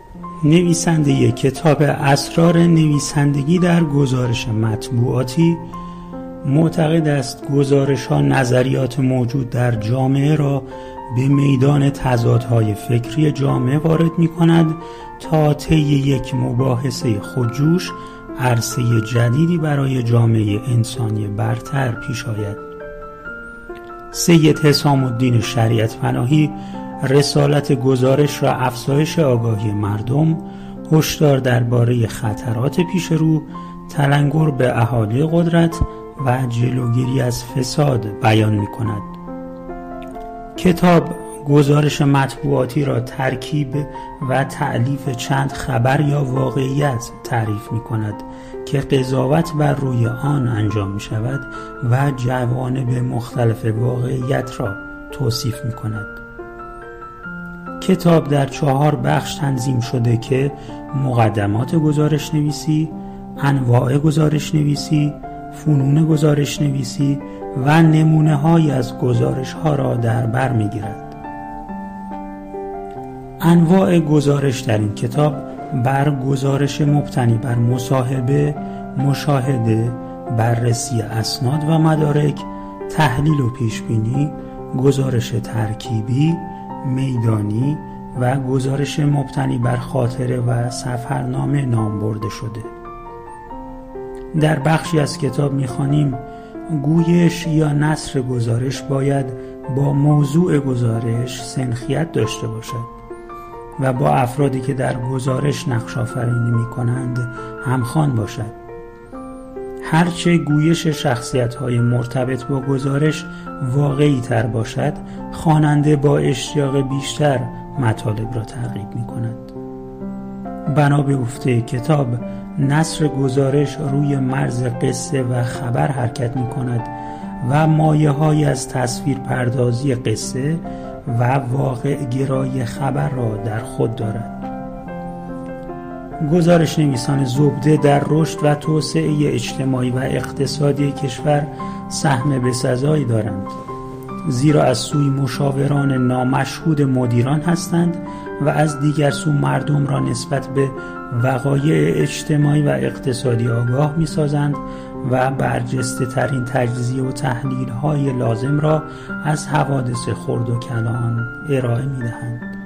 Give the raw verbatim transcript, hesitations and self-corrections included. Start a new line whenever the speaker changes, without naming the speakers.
نویسنده کتاب اسرار نویسندگی در گزارش مطبوعاتی معتقد است گزارش‌ها نظریات موجود در جامعه را به میدان تضادهای فکری جامعه وارد می‌کند تا طی یک مباحثه خودجوش عرصه جدیدی برای جامعه انسانی برتر پیش آید. سید حسام الدین شریعت پناهی رسالت گزارش را افزایش آگاهی مردم، هشدار درباره خطرات پیش رو، تلنگر به اهالی قدرت و جلوگیری از فساد بیان می کند. کتاب گزارش مطبوعاتی را ترکیب و تألیف چند خبر یا واقعیت تعریف می کند که قضاوت بر روی آن انجام می شود و جوانب مختلف واقعیت را توصیف می کند. کتاب در چهار بخش تنظیم شده که مقدمات گزارش نویسی، انواع گزارش نویسی، فنون گزارش نویسی و نمونه های از گزارش ها را در بر می گیرد. انواع گزارش در این کتاب بر گزارش مبتنی بر مصاحبه، مشاهده، بررسی اسناد و مدارک، تحلیل و پیشبینی، گزارش ترکیبی، میدانی و گزارش مبتنی بر خاطره و سفرنامه نام برده شده. در بخشی از کتاب می‌خوانیم گویش یا نثر گزارش باید با موضوع گزارش سنخیت داشته باشد و با افرادی که در گزارش نقش آفرینی می‌کنند همخوان باشد. هرچه گویش شخصیت‌های مرتبط با گزارش واقعی تر باشد، خواننده با اشتیاق بیشتر مطالب را تعقیب می‌کند. بنا به گفته کتاب، نثر گزارش روی مرز قصه و خبر حرکت می‌کند و مایه‌هایی از تصویر پردازی قصه و واقع گرایی خبر را در خود دارد. گزارش نویسان زبده در رشد و توسعه اجتماعی و اقتصادی کشور سهم بسزایی دارند، زیرا از سوی مشاوران نامشهود مدیران هستند و از دیگر سو مردم را نسبت به وقایع اجتماعی و اقتصادی آگاه می سازند و برجسته ترین تجزیه و تحلیل های لازم را از حوادث خرد و کلان ارائه می دهند.